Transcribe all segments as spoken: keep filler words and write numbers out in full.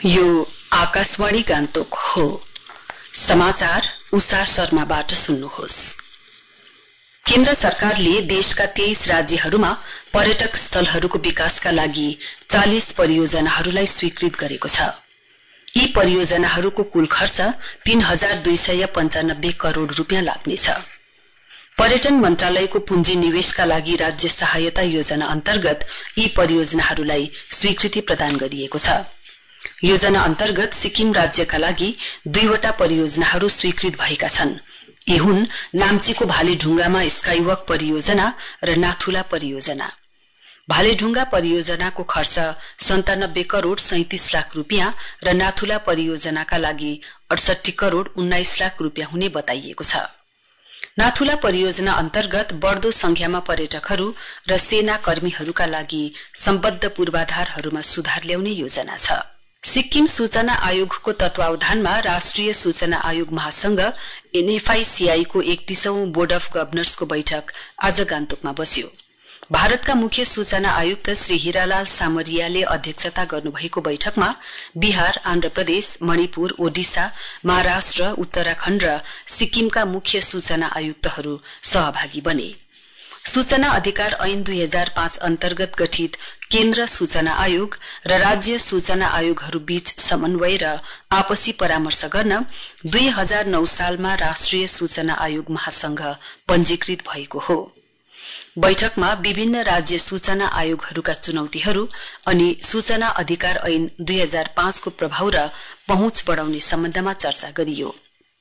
यो आकाशवाणी गान्तोक हो। समाचार उषा शर्माबाट सुन्नुहोस्। केन्द्र सरकारले देशका तेइस राज्यहरूमा पर्यटक स्थलहरूको विकासका लागि चालीस परियोजनाहरूलाई स्वीकृत गरेको छ। यी परियोजनाहरूको कुल खर्च तीन हजार दुई सय पञ्चानब्बे करोड़ रूपियाँ लाग्नेछ। पर्यटन मन्त्रालयको पुँजी निवेशका लागि राज्य सहायता योजना अन्तर्गत यी परियोजनाहरूलाई स्वीकृति प्रदान गरिएको छ। योजना अन्तर्गत सिक्किम राज्यका लागि दुईवटा परियोजनाहरू स्वीकृत भएका छन्। यी हुन् नाम्चीको भालेढुङ्गामा स्काईवक परियोजना र नाथुला परियोजना। भालेढुङ्गा परियोजनाको खर्च सन्तानब्बे करोड़ सैंतीस लाख रूपियाँ र नाथुला परियोजनाका लागि अडसठी करोड़ उन्नाइस लाख रूपियाँ हुने बताइएको छ। नाथुला परियोजना अन्तर्गत बढ़दो संख्यामा पर्यटकहरू र सेना कर्मीहरूका लागि सम्बद्ध पूर्वाधारहरूमा सुधार ल्याउने योजना छ। सिक्किम सूचना आयोगको तत्वावधानमा राष्ट्रिय सूचना आयोग महासंघ एनएफआईसीआई को एकतीसौं बोर्ड अफ गभर्नर्सको बैठक आज गान्तोकमा बस्यो। भारतका मुख्य सूचना आयुक्त श्री हीरालाल सामरियाले अध्यक्षता गर्नुभएको बैठकमा बिहार, आन्ध्र प्रदेश, मणिपुर, ओडिसा, महाराष्ट्र, उत्तराखण्ड र सिक्किमका मुख्य सूचना आयुक्तहरू सहभागी बने। सूचना अधिकार ऐन दुई हजार पाँच अन्तर्गत गठित केन्द्र सूचना आयोग र राज्य सूचना आयोगहरू बीच समन्वय र आपसी परामर्श गर्न दुई हजार नौ सालमा राष्ट्रिय सूचना आयोग महासंघ पञ्जीकृत भएको हो। बैठकमा विभिन्न राज्य सूचना आयोगहरूका चुनौतीहरू अनि सूचना अधिकार ऐन दुई हजार पाँच को प्रभाव र पहुँच बढ़ाउने सम्बन्धमा चर्चा गरियो।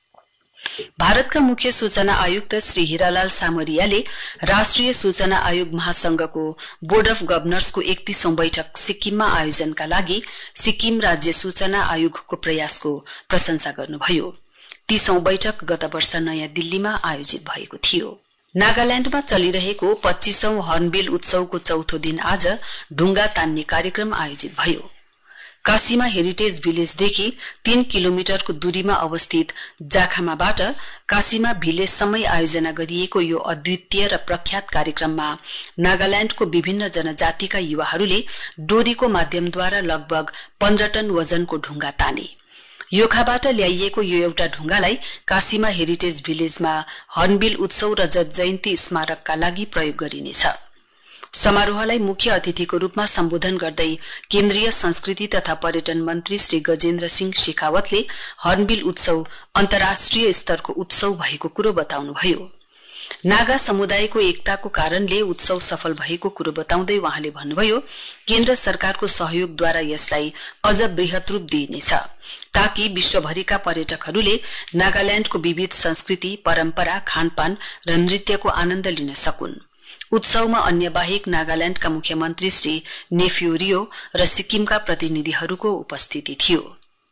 भारतका मुख्य सूचना आयुक्त श्री हीरालाल सामरियाले राष्ट्रिय सूचना आयोग महासंघको बोर्ड अफ गभर्नर्सको एकतीसौं बैठक सिक्किममा आयोजनका लागि सिक्किम राज्य सूचना आयोगको प्रयासको प्रशंसा गर्नुभयो। तीसौं बैठक गत वर्ष नयाँ दिल्लीमा आयोजित भएको थियो। नागाल्याण्डमा चलिरहेको पच्चीसौं हर्नबिल उत्सवको चौथो दिन आज ढुङ्गा तान्ने कार्यक्रम आयोजित भयो। काशीमा हेरिटेज भिलेजदेखि तीन किलोमिटरको दूरीमा अवस्थित जाखामाबाट काशीमा भिलेजसम्मै आयोजना गरिएको यो अद्वितीय र प्रख्यात कार्यक्रममा नागाल्याण्डको विभिन्न जनजातिका युवाहरूले डोरीको माध्यमद्वारा लगभग पन्ध्र टन वजनको ढुङ्गा ताने। योखाबाट ल्याइएको यो एउटा ढुङ्गालाई काशीमा हेरिटेज भिलेजमा हर्नबिल उत्सव र रजत जयन्ती स्मारकका लागि प्रयोग गरिनेछ। समारोहलाई मुख्य अतिथिको रूपमा सम्बोधन गर्दै केन्द्रीय संस्कृति तथा पर्यटन मन्त्री श्री गजेन्द्र सिंह शेखावतले हर्नबिल उत्सव अन्तर्राष्ट्रिय स्तरको उत्सव भएको कुरो बताउनुभयो। नागा समुदायको एकताको कारणले उत्सव सफल भएको कुरो बताउँदै वहाँले भन्नुभयो, केन्द्र सरकारको सहयोगद्वारा यसलाई अझ वृहत रूप दिइनेछ ताकि विश्वभरिका पर्यटकहरूले नागाल्याण्डको विविध संस्कृति, परम्परा, खानपान र नृत्यको आनन्द लिन सकुन्। उत्सवमा अन्य बाहेक नागाल्याण्डका मुख्यमन्त्री श्री नेफ्यू रियो र सिक्किमका प्रतिनिधिहरूको उपस्थिति थियो।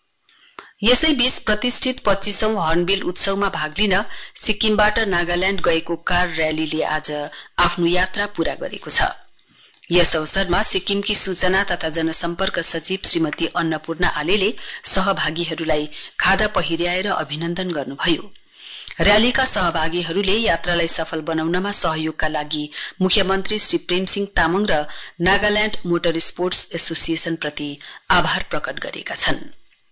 यसैबीच प्रतिष्ठित पच्चीसौं हर्नबिल उत्सवमा भाग लिन सिक्किमबाट नागाल्याण्ड गएको कार र्यालीले आज आफ्नो यात्रा पूरा गरेको छ। यस अवसरमा सिक्किमकी सूचना तथा जनसम्पर्क सचिव श्रीमती अन्नपूर्णा आलेले सहभागीहरूलाई खादा पहिर्याएर अभिनन्दन गर्नुभयो। र्यालीका सहभागीहरूले यात्रालाई सफल बनाउनमा सहयोगका लागि मुख्यमन्त्री श्री प्रेमसिंह तामाङ र नागाल्याण्ड मोटर स्पोर्ट्स एसोसिएशन प्रति आभार प्रकट गरेका छन्।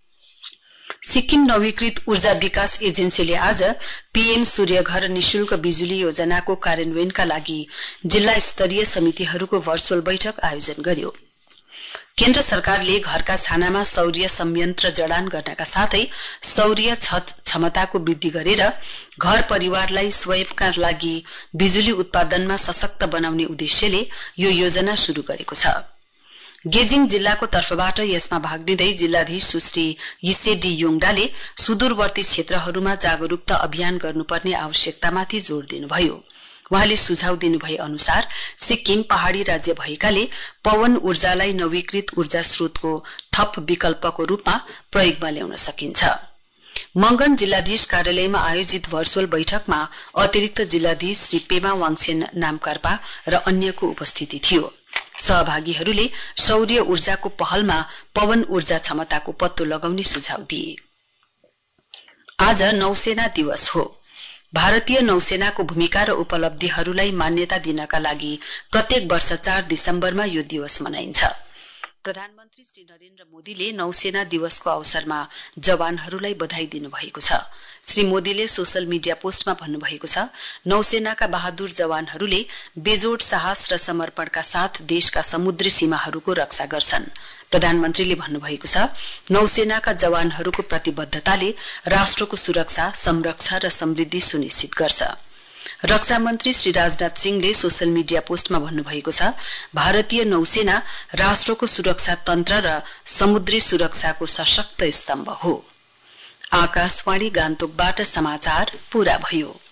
सिक्किम नवीकृत ऊर्जा विकास एजेन्सीले आज पीएम सूर्यघर निशुल्क बिजुली योजनाको कार्यान्वयनका लागि जिल्ला स्तरीय समितिहरूको भर्चुअल बैठक आयोजन गर्यो। केन्द्र सरकारले घरका छानामा सौर्य संयन्त्र जडान गर्नका साथै सौर्य छत क्षमताको वृद्धि गरेर घर परिवारलाई स्वयंका लागि बिजुली उत्पादनमा सशक्त बनाउने उद्देश्यले यो योजना शुरू गरेको छ। गेजिङ जिल्लाको तर्फबाट यसमा भाग लिँदै जिल्लाधीश सुश्री यिसे डी योङडाले सुदूरवर्ती क्षेत्रहरूमा जागरूकता अभियान गर्नुपर्ने आवश्यकतामाथि जोड़ दिनुभयो। वहाँले सुझाव दिनुभए अनुसार सिक्किम पहाड़ी राज्य भएकाले पवन ऊर्जालाई नवीकृत ऊर्जा स्रोतको थप विकल्पको रूपमा प्रयोगमा ल्याउन सकिन्छ। मंगन जिल्लाधीश कार्यालयमा आयोजित भर्चुअल बैठकमा अतिरिक्त जिल्लाधीश श्री पेमा वाङछेन नामकार्पा र अन्यको उपस्थिति थियो। सहभागीहरूले सौर्य ऊर्जाको पहलमा पवन ऊर्जा क्षमताको पत्तो लगाउने सुझाव दिए। आज नौसेना दिवस हो। भारतीय नौसेनाको भूमिका र उपलब्धिहरूलाई मान्यता दिनका लागि प्रत्येक वर्ष चार दिसम्बरमा यो दिवस मनाइन्छ। प्रधानमन्त्री श्री नरेन्द्र मोदीले नौसेना दिवसको अवसरमा जवानहरूलाई बधाई दिनुभएको छ। श्री मोदीले सोशल मिडिया पोस्टमा भन्नुभएको छ, नौसेनाका बहादुर जवानहरूले बेजोड साहस र समर्पणका साथ देशका समुद्री सीमाहरूको रक्षा गर्छन्। प्रधानमन्त्रीले भन्नुभएको छ, नौसेनाका जवानहरूको प्रतिबद्धताले राष्ट्रको सुरक्षा, संरक्षा र समृद्धि सुनिश्चित गर्छ। रक्षा मन्त्री श्री राजनाथ सिंहले सोशल मिडिया पोस्टमा भन्नुभएको छ, भारतीय नौसेना राष्ट्रको सुरक्षा तन्त्र र समुद्री सुरक्षाको सशक्त स्तम्भ हो। आकाशवाणी गान्तोकबाट समाचार पूरा भयो।